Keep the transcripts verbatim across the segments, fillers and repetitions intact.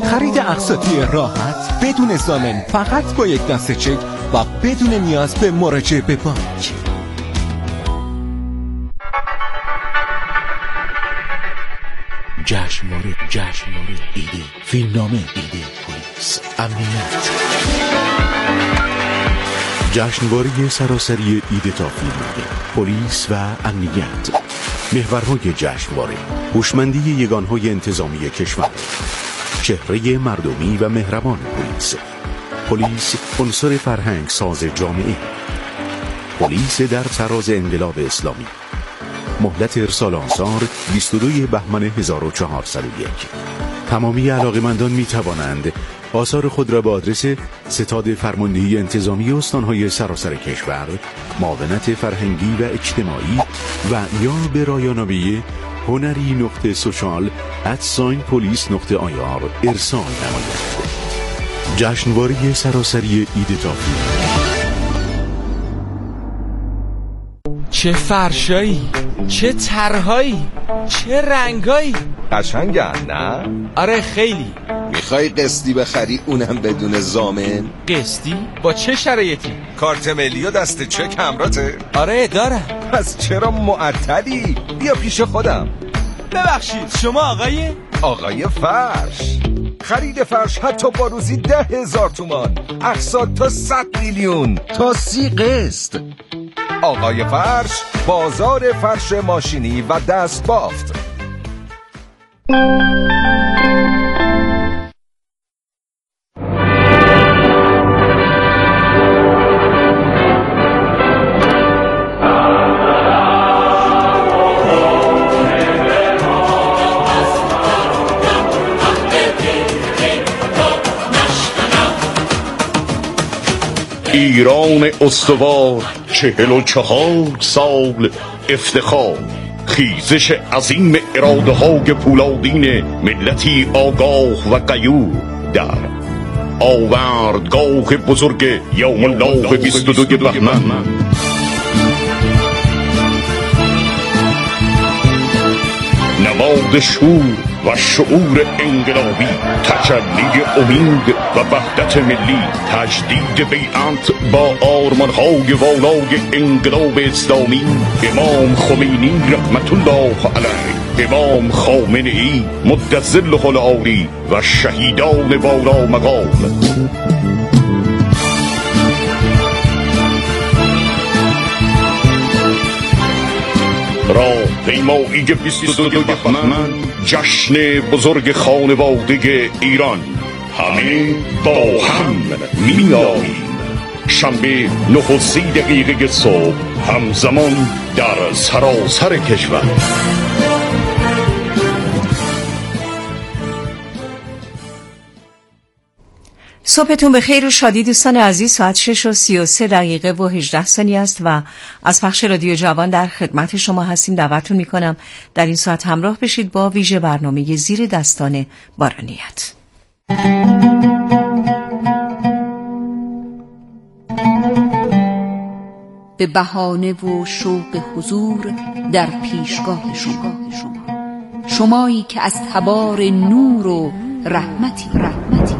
خرید اقساطی راحت بدون ضامن، فقط با یک دسته چک و بدون نیاز به مراجعه به بانک. جشنواره جشنواره ایده، فیلمنامه ایده، پلیس، امنیت. جشنواره سراسری ایده تا فیلمنامه، پلیس و امنیت. محورهای جشنواره: هوشمندی یگانهای انتظامی کشور، چهره مردمی و مهربان پلیس، پلیس عنصر فرهنگ ساز جامعه، پلیس در تراز انقلاب اسلامی. مهلت ارسال آثار بیست و دو بهمن هزار و چهارصد و یک. تمامی علاقه‌مندان می توانند آثار خود را به آدرس ستاد فرماندهی انتظامی استانهای سراسر کشور، معاونت فرهنگی و اجتماعی و یا به رایانه‌ای هنری نقطه سوشال ادساین پلیس نقطه آیار ارسال نمایند. جشنواره سراسری ایده تا فیلم. چه فرشایی، چه طرحایی، چه رنگایی. قشنگن نه؟ آره خیلی. میخوای قسطی بخری اونم بدون ضامن؟ قسطی؟ با چه شرایطی؟ کارت ملی و دست چک همراته؟ آره دارم. پس چرا معطلی؟ بیا پیش خودم. ببخشید شما آقای؟ آقای فرش. خرید فرش حتی با روزی ده هزار تومان، اقساط تا صد میلیون، تا سی قسط. آقای فرش، بازار فرش ماشینی و دست بافت. ایران استوار، چهل و چهار سال افتخار، خیزش عظیم اراده های پولادین ملتی آگاه و غیور در آوردگاه بزرگ یوم الله بیست و دو بهمن. نماد شور و شعور انقلابی، تجلی امید و وحدت ملی، تجدید بیعت با آرمان‌های والای انقلاب اسلامی، امام خمینی رحمت الله علیه، امام خامنه‌ای مد ظله العالی و شهیدان والا مقام. راهپیمایی بیست و دو بهمن، جشن بزرگ خانواده ایران، همه با هم می‌آییم. شنبه نه و سی دقیقه صبح، همزمان در سراسر کشور. صبحتون به خیر و شادی دوستان عزیز. ساعت شش و سی و سه دقیقه و هجده ثانیه است و از پخش رادیو جوان در خدمت شما هستیم. دعوتتون میکنم در این ساعت همراه بشید با ویژه برنامه زیر دستان بارانیت. به بهانه و شوق حضور در پیشگاه شما، شمایی که از تبار نور و رحمتی رحمتی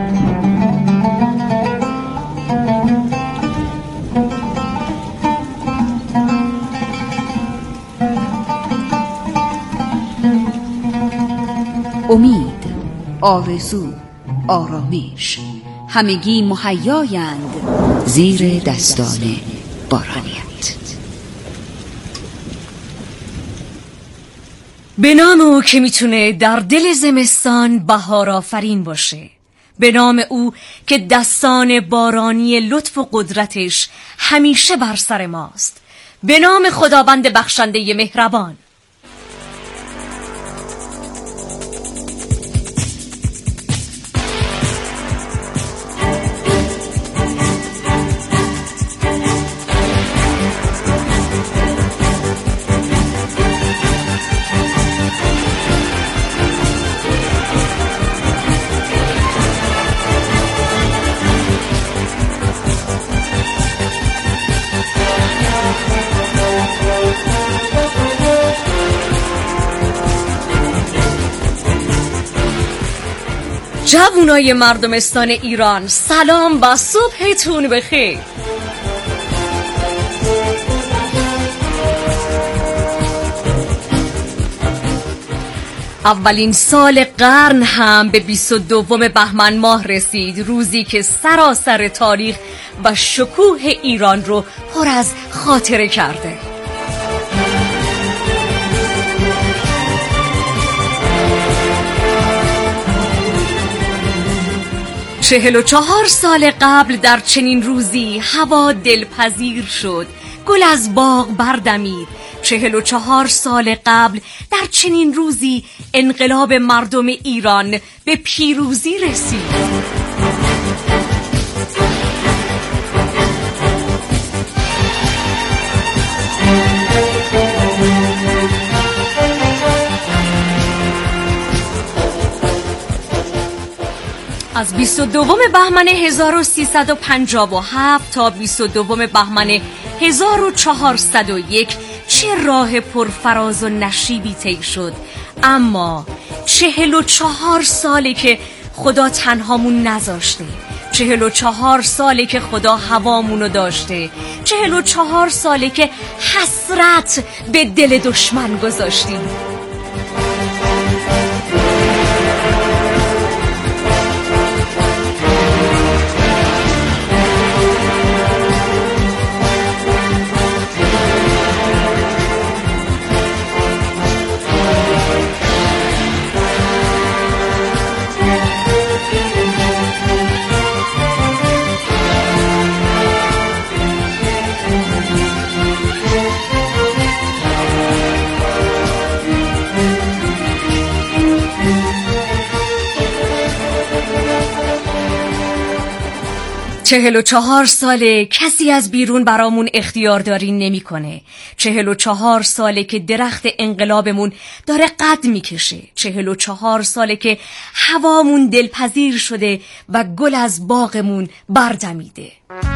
امید، آرزو، آرامش، همگی مهیایند زیر دستان بارانیت. به نام او که میتونه در دل زمستان بهار آفرین باشه، به نام او که دستان بارانی لطف و قدرتش همیشه بر سر ماست، به نام خداوند بخشنده مهربان. جوانای مردمستان ایران، سلام و صبحتون بخیر. اولین سال قرن هم به بیست و دوم بهمن ماه رسید، روزی که سراسر تاریخ و شکوه ایران رو پر از خاطره کرده. چهل و چهار سال قبل در چنین روزی هوا دلپذیر شد، گل از باغ بردمید. چهل و چهار سال قبل در چنین روزی انقلاب مردم ایران به پیروزی رسید. از بیست و دوم بهمن هزار و سیصد و پنجاه و هفت تا بیست و دوم بهمن هزار و چهارصد و یک چه راه پرفراز و نشیبی طی شد، اما چهل و چهار ساله که خدا تنهامون نذاشته، چهل و چهار ساله که خدا هوامونو داشته، چهل و چهار ساله که حسرت به دل دشمن گذاشتیم. چهل و چهار ساله کسی از بیرون برامون اختیارداری نمی کنه. چهل و چهار ساله که درخت انقلابمون داره قد میکشه. چهل و چهار ساله که هوامون دلپذیر شده و گل از باغمون بردمیده.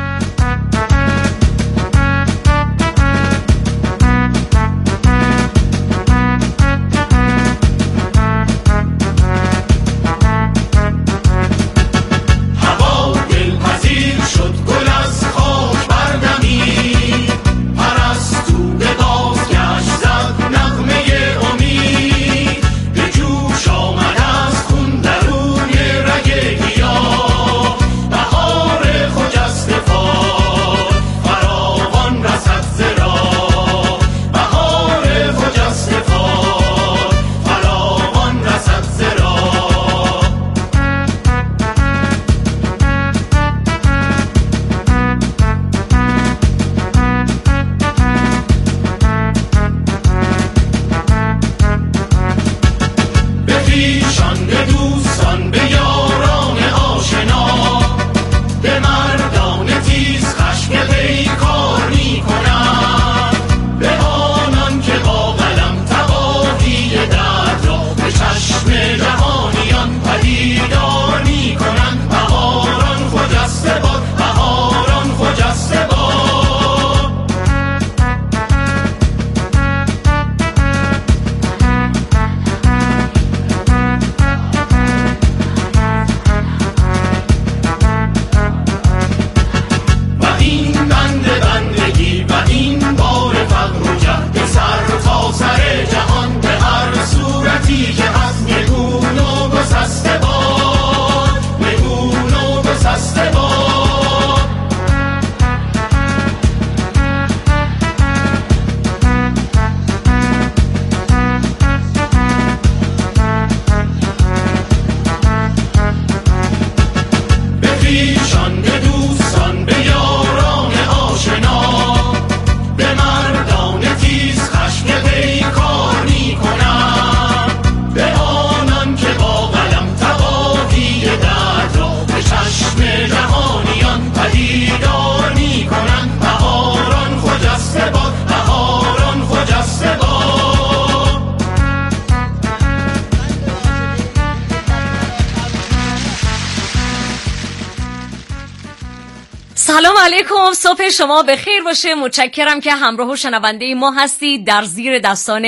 سلام علیکم، صبح شما بخیر باشه. متشکرم که همراه و شنونده ما هستید در زیر دستان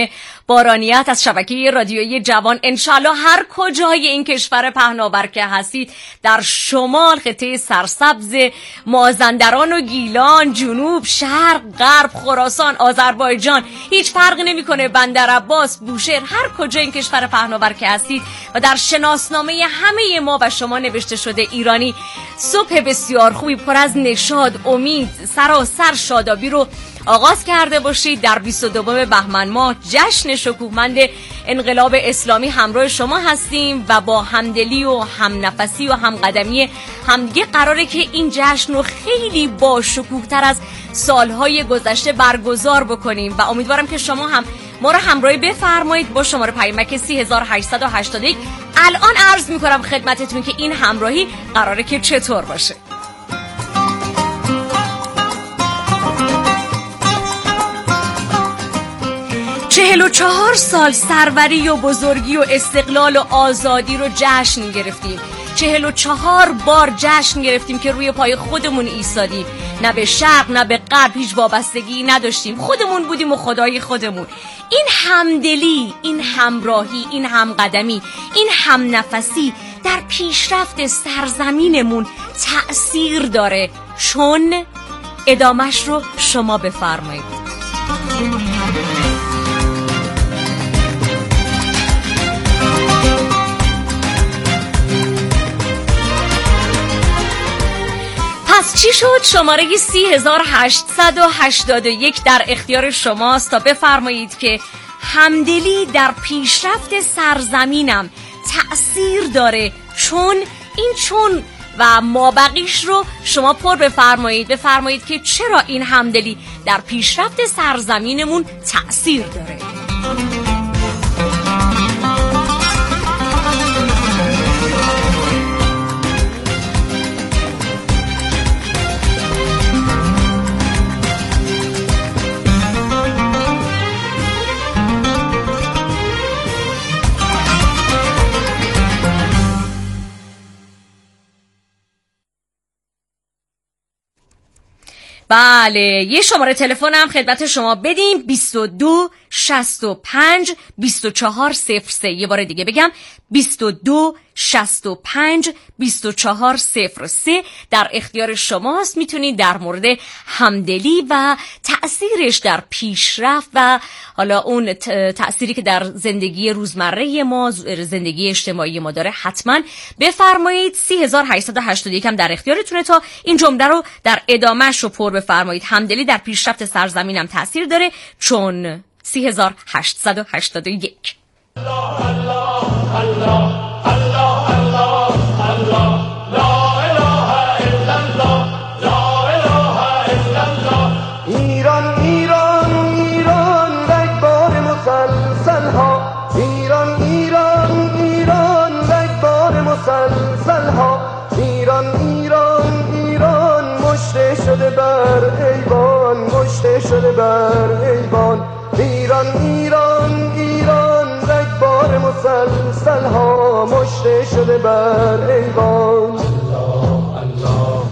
بارانیت از شبکه رادیویی جوان. انشالله هر کجای این کشور پهناور که هستید، در شمال، خطه سرسبز مازندران و گیلان، جنوب، شرق، غرب، خراسان، آذربایجان، هیچ فرقی نمیکنه، بندرعباس، بوشهر، هر کجای این کشور پهناور که هستید و در شناسنامه همه ما و شما نوشته شده ایرانی، صبح بسیار خوبی پر از نشاط، امید، سراسر شادابی رو آغاز کرده باشید. در بیست و دوم بهمن ماه جشن شکوهمند انقلاب اسلامی همراه شما هستیم و با همدلی و همنفسی و همقدمی همدیگه قراره که این جشن رو خیلی با شکوه‌تر از سالهای گذشته برگزار بکنیم و امیدوارم که شما هم ما رو همراهی بفرمایید با شماره پیامک سه هزار و هشتصد و هشتاد و یک. الان عرض میکنم خدمتتون که این همراهی قراره که چطور باشه. چهل و چهار سال سروری و بزرگی و استقلال و آزادی رو جشن گرفتیم. چهل و چهار بار جشن گرفتیم که روی پای خودمون ایستادیم، نه به شرق نه به غرب هیچ وابستگی نداشتیم، خودمون بودیم و خدای خودمون. این همدلی، این همراهی، این همقدمی، این همنفسی در پیشرفت سرزمینمون تأثیر داره، چون ادامش رو شما بفرمایید. پس چی شد؟ شماره سی هزار و هشتصد و هشتاد و یک در اختیار شماست تا بفرمایید که همدلی در پیشرفت سرزمینم تأثیر داره، چون این چون و مابقیش رو شما پر بفرمایید. بفرمایید که چرا این همدلی در پیشرفت سرزمینمون تأثیر داره. بله، یه شماره تلفن هم خدمت شما بدیم، بیست و دو شصت و پنج بیست و چهار صفر سه. یه بار دیگه بگم، بیست و دو شصت و پنج بیست و چهار صفر سه در اختیار شماست. میتونید در مورد همدلی و تأثیرش در پیشرفت و حالا اون تأثیری که در زندگی روزمره ما، زندگی اجتماعی ما داره حتما بفرمایید. سی هزار و هشتصد و هشتاد و یک هم در اختیارتونه تا این جمله رو در ادامهش رو پر بفرمایید. همدلی در پیشرفت سرزمینم تأثیر داره، چون سی هزار و هشتصد و هشتاد و یک. الله الله الله الله الله الله لا اله الا الله لا اله الا الله. ایران ایران ایران رگبار مسلسل ها، ایران ایران ایران رگبار مسلسل ها، ایران ایران ایران مشته شده بر ایوان، مشته شده بر ایوان. ایران ایران ایران رگبار مسلسل ها، مشته شده بر ایوان. الله الله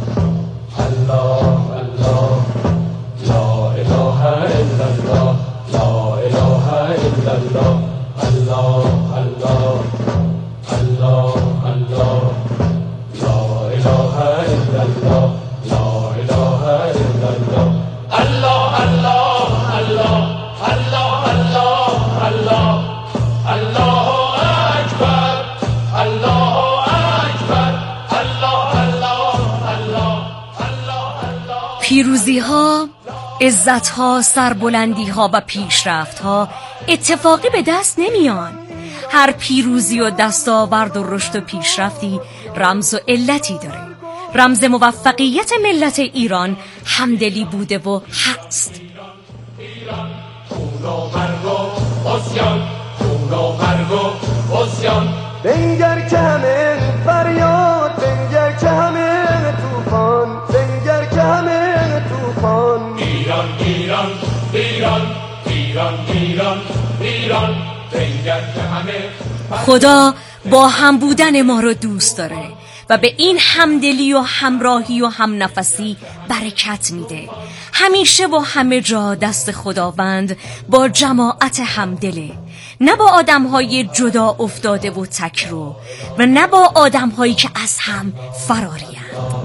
الله الله لا اله الا الله لا اله الا الله الله الله الله الله لا اله الا الله لا اله الا الله الله الله الله الله الله الله الله اکبر الله اکبر الله الله الله الله. پیروزی ها، عزت ها، سربلندی ها و پیشرفت ها اتفاقی به دست نمیان. هر پیروزی و دستاورد و رشد و پیشرفتی رمز و علتی داره. رمز موفقیت ملت ایران همدلی بوده و هست. ایران خون و مرگ و عصیان، خون و مرگ و عصیان. بنگر که همه فریاد، بنگر که همه طوفان، بنگر که همه طوفان. ایران ایران ایران ایران ایران ایران بنگر که همه. خدا با هم بودن ما رو دوست داره و به این همدلی و همراهی و همنفسی برکت میده. همیشه و همه جا دست خداوند با جماعت همدله، نه با آدم‌های جدا افتاده و تکرو و نه با آدم‌هایی که از هم فرارین.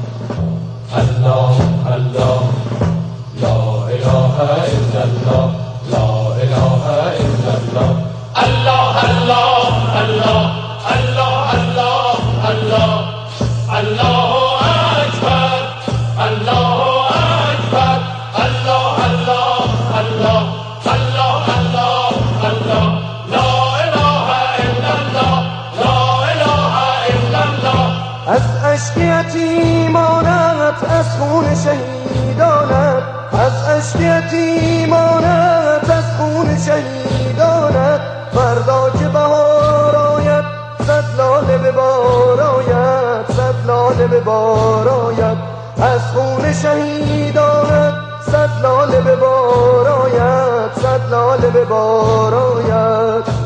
الله الله لا اله الا الله لا اله الا الله الله الله الله الله الله الله الله اکبر الله اکبر الله الله الله الله الله الله لا اله الا الله لا اله الا الله. از اشک یتیمانت، از خون شهیدانت، از اشک یتیمانت، از خون شهیدانت، فردا که بهار آید صد لاله به بار آید، صد لاله به بار آید، از خون شهیدانت صد لاله به بار آید، صد لاله به بار آید.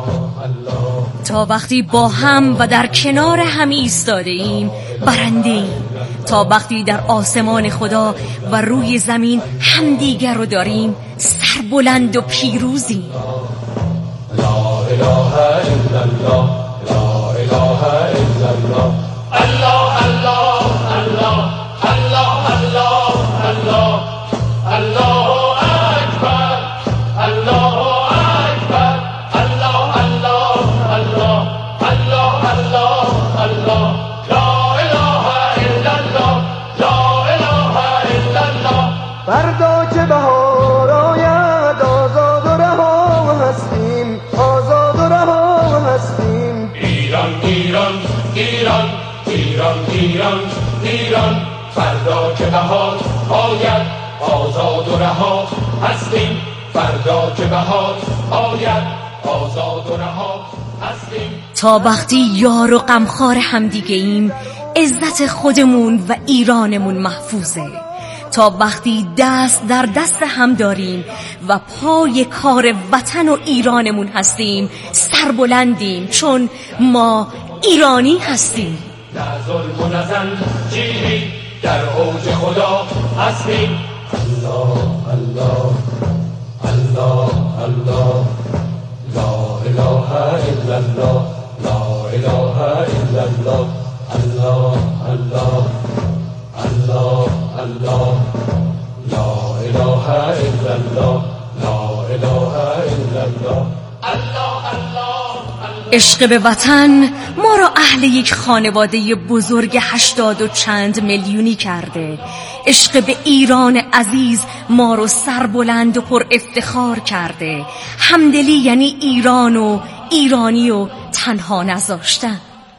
تا وقتی با هم و در کنار هم ایستاده ایم برنده ایم، تا وقتی در آسمان خدا و روی زمین همدیگر رو داریم سربلند و پیروزیم. لا اله الا الله لا اله الا الله الله الله الله الله الله الله الله اکبر الله اکبر الله الله الله الله الله الله لا اله الا الله لا اله الا الله. فردا که بهار آید آزاد و رها هستیم، آزاد و رها هستیم. ایران ایران ایران ایران ایران ایران فردا که بهار آید آزاد و رها هستیم، فردا که بهار آید آزاد و رها هستیم. تا وقتی یار و غمخوار همدیگه ایم عزت خودمون و ایرانمون محفوظه. تا وقتی دست در دست هم داریم و پای کار وطن و ایرانمون هستیم سربلندیم، چون ما ایرانی هستیم. نه ظلم و نه زنجیری در اوج خدا هستیم. الله الله الله الله لا اله الا الله لا اله الا الله الله الله الله الله لا اله الا الله لا اله الا الله الله الله. عشق به وطن ما را اهل یک خانواده بزرگ هشتاد و چند میلیونی کرده. عشق به ایران عزیز ما رو سربلند و پر افتخار کرده. همدلی یعنی ایران و ایرانی و تنها نذاشتن.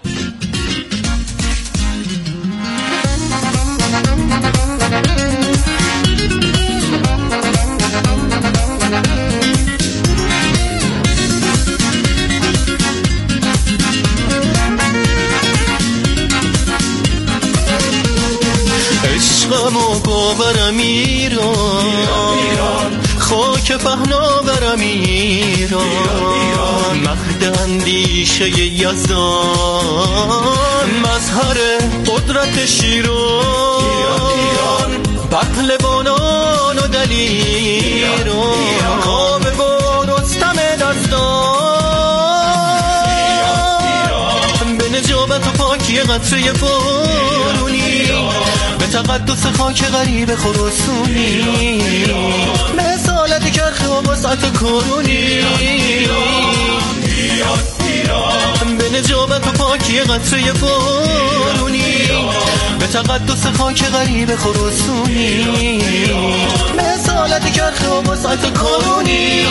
عشقمو باورم ایران، خاک پهناورم ایران، مهد اندیشه یزدان، مظهر قدرت شیران، پهلوانان و دلیران، کاوه و رستم دستان، به نجابت و پاکی قطره بارونی، به تقدس خاک غریب خراسانی، به اصالت کرخ و وسعت کرونی، به نجابت و پاکی قطره بارونی، به تقدس خاک غریب خراسانی، به اصالت کرخ و وسعت کرونی.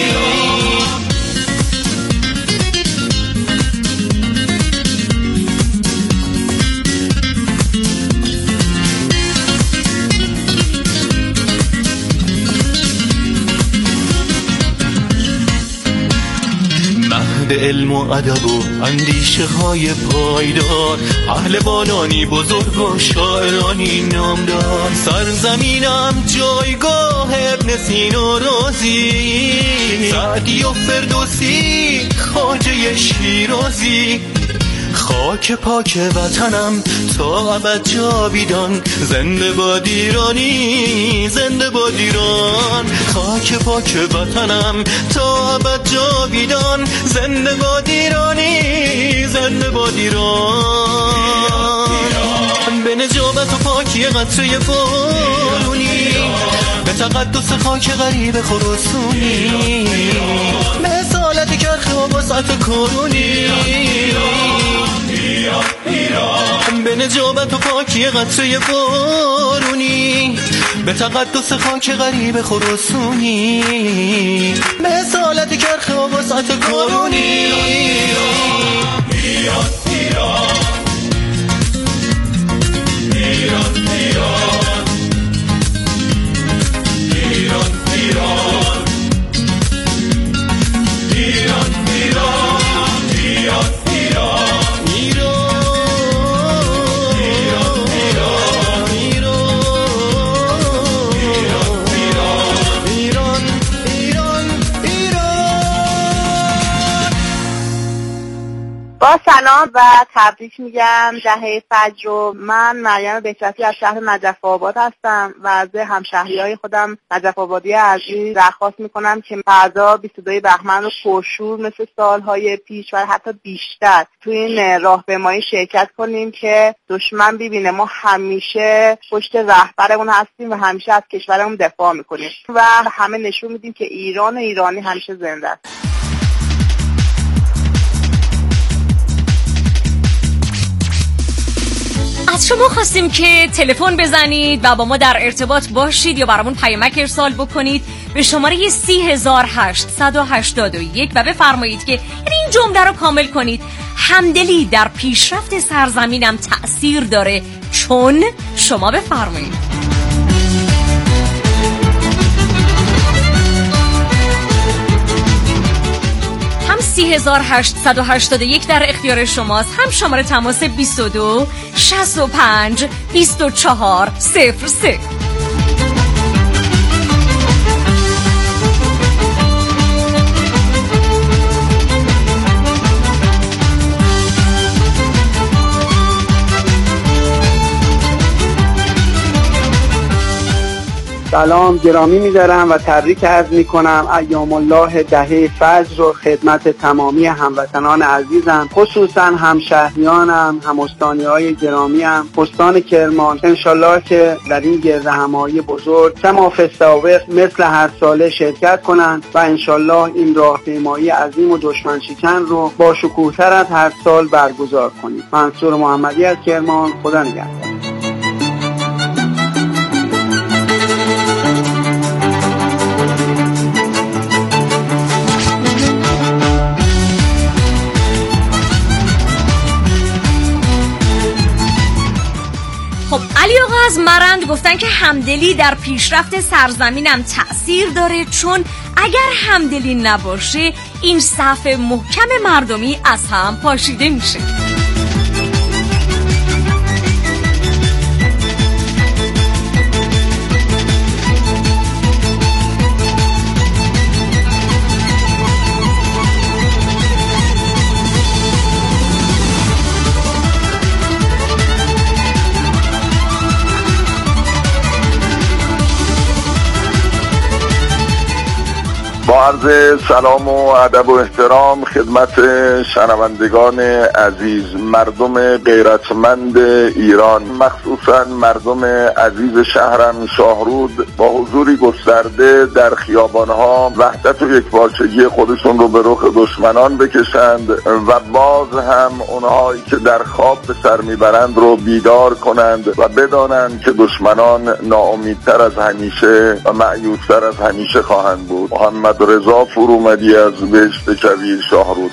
علم و ادب و اندیشه های پایدار، اهل بالانی بزرگ و شاعرانی نامدار، سرزمینم جایگاه ابن سینا رازی، سعدی و فردوسی خواجه شیرازی، خاک پاک وطنم تا ابد جاویدان، زنده باد ایرانی، زنده باد ایران. خاک پاک وطنم تا ابد جاویدان، زنده باد ایرانی، زنده باد ایران. به نجابت و پاکی قطره بارونی، به تقدس خاک غریب خراسونی، به اصالت کرخ و وسعت کرونی، به نجابت و پاکی قطره بارونی، به تقدس خاک غریب خراسونی، به اصالت کرخ و وسعت کرونی. ایران ایران ایران ایران ایران ایران ایران با سلام و تبریک میگم دهه فجر رو. من مریم بهچتی از شهر نجف آباد هستم و از همشهریای خودم نجف آبادی عزیز درخواست میکنم که فردا بیست و دو بهمن رو پرشور مثل سالهای پیش و حتی بیشتر توی این راهپیمایی شرکت کنیم که دشمن ببینه ما همیشه پشت رهبرمون هستیم و همیشه از کشورمون دفاع میکنیم و همه نشون میدیم که ایران و ایرانی همیشه زنده است. از شما خواستیم که تلفن بزنید و با ما در ارتباط باشید یا برامون پیامک ارسال بکنید به شماره سی هزار هشتصد و هشتاد و یک و بفرمایید که این جمله رو کامل کنید: همدلی در پیشرفت سرزمینم تأثیر داره چون. شما بفرمایید. سی هزار هشتصد و هشتاد و یک در اختیار شماست، هم شماره تماس بیست و دو شصت و پنج بیست و چهار صفر سه. سلام گرامی می‌دارم و تبریک عرض می‌کنم ایام الله دهه فجر رو خدمت تمامی هموطنان عزیزم، خصوصا همشهریانم، هم‌استانی‌های گرامیم، استان کرمان. انشالله که در این گردهمایی بزرگ کما فی السابق مثل هر ساله شرکت کنند و انشالله این راهپیمایی عظیم و دشمن شکن رو با شکوه‌تر از هر سال برگزار کنیم. منصور محمدی از کرمان. خدا نگهدار. خب علی آقا از مرند گفتن که همدلی در پیشرفت سرزمینم تأثیر داره چون اگر همدلی نباشه این صف محکم مردمی از هم پاشیده میشه. با عرض سلام و ادب و احترام خدمت شنوندگان عزیز، مردم غیرتمند ایران، مخصوصا مردم عزیز شهرم شاهرود، با حضوری گسترده در خیابانها وحدت و یکپارچگی خودشون رو به رخ دشمنان بکشند و باز هم اونهایی که در خواب به سر میبرند رو بیدار کنند و بدانند که دشمنان ناامیدتر از همیشه و مأیوس‌تر از همیشه خواهند بود. محمد رضا فرومدی از بهشت کویر شاهرود.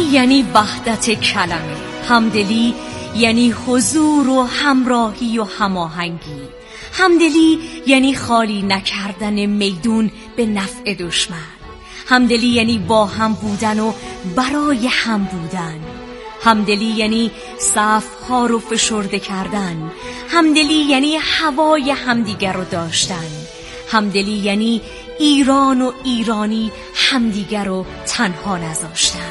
یعنی وحدت کلمه، همدلی یعنی حضور و همراهی و هماهنگی، همدلی یعنی خالی نکردن میدون به نفع دشمن، همدلی یعنی با هم بودن و برای هم بودن، همدلی یعنی صفها رو فشرده کردن، همدلی یعنی هوای همدیگر رو داشتن، همدلی یعنی ایران و ایرانی همدیگر رو تنها نذاشتن.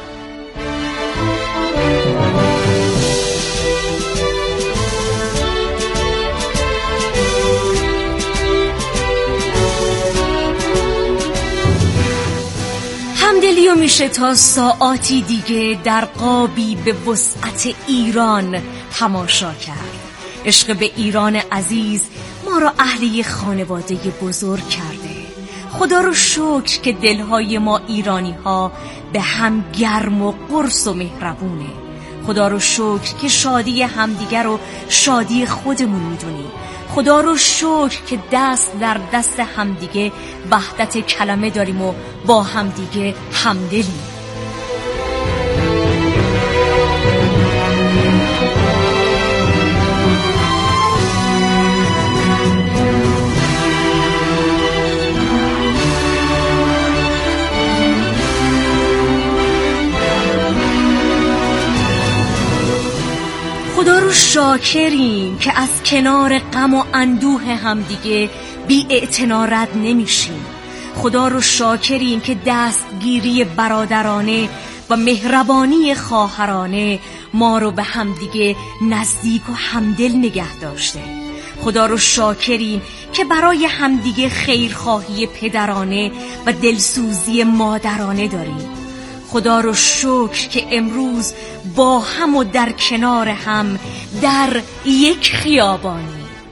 همدلی رو میشه تا ساعاتی دیگه در قابی به وسعت ایران تماشا کرد. عشق به ایران عزیز ما را اهل خانواده بزرگ کرده. خدا رو شکر که دلهای ما ایرانی ها به هم گرم و قرص و مهربونه. خدا رو شکر که شادی همدیگر رو شادی خودمون میدونیم. خدا رو شکر که دست در دست همدیگه وحدت کلمه داریم و با همدیگه همدلیم. خدا رو شاکریم که از کنار غم و اندوه همدیگه بی اعتنا رد نمیشیم. خدا رو شاکریم که دستگیری برادرانه و مهربانی خواهرانه ما رو به همدیگه نزدیک و همدل نگه داشته. خدا رو شاکریم که برای همدیگه خیرخواهی پدرانه و دلسوزی مادرانه داریم. خدا رو شکر که امروز با هم و در کنار هم در یک خیابانی.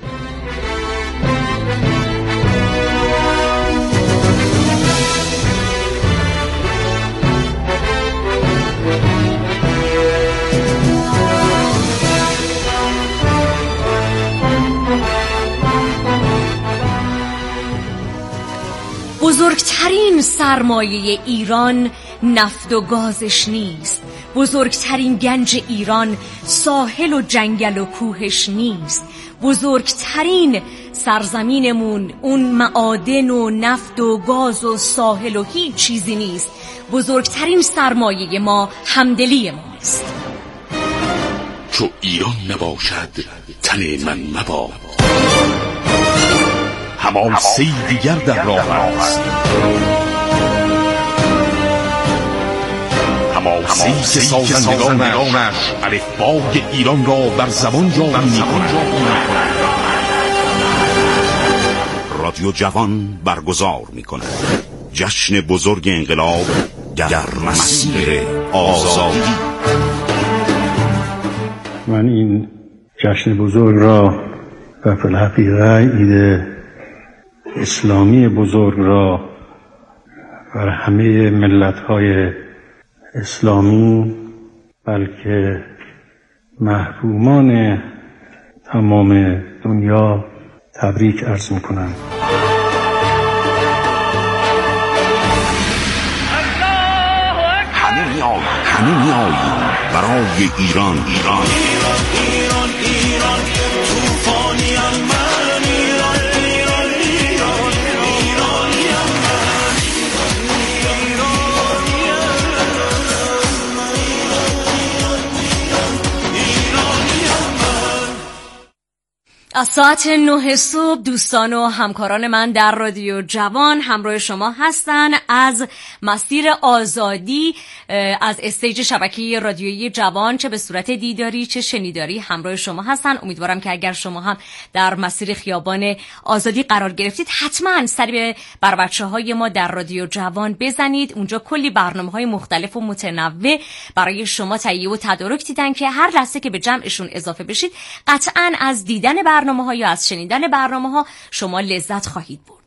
بزرگترین سرمایه ایران نفت و گازش نیست. بزرگترین گنج ایران ساحل و جنگل و کوهش نیست. بزرگترین سرزمینمون اون معادن و نفت و گاز و ساحل و هیچ چیزی نیست. بزرگترین سرمایه ما همدلی ماست. چو ایران نباشد تن من مباد، حماسه‌ای دیگر در راه است. حماسه‌ای که سازندگانش الفبای ایران را بر زبان جاری می‌کنند. رادیو جوان برگزار می‌کند جشن بزرگ انقلاب در مسیر آزادی. من این جشن بزرگ را و فی الحقیقه عید اسلامی بزرگ را بر همه ملت‌های اسلامی بلکه محرومان تمام دنیا تبریک عرض می‌کنم. همه می‌آییم همه می‌آییم برای ایران ایران ایران ایران طوفانیم من ایران ایران ایران ایرانیم من ایرانیم من. از ساعت نه صبح دوستان و همکاران من در رادیو جوان همراه شما هستن از مسیر آزادی، از استیج شبکه رادیویی جوان، چه به صورت دیداری چه شنیداری همراه شما هستن. امیدوارم که اگر شما هم در مسیر خیابان آزادی قرار گرفتید حتما سری به بر بچه‌های ما در رادیو جوان بزنید. اونجا کلی برنامه‌های مختلف و متنوع برای شما تهیه و تدارک دیدن که هر لحظه که به جمعشون اضافه بشید قطعاً از دیدن برنامه‌ها یا از شنیدن برنامه‌ها شما لذت خواهید برد.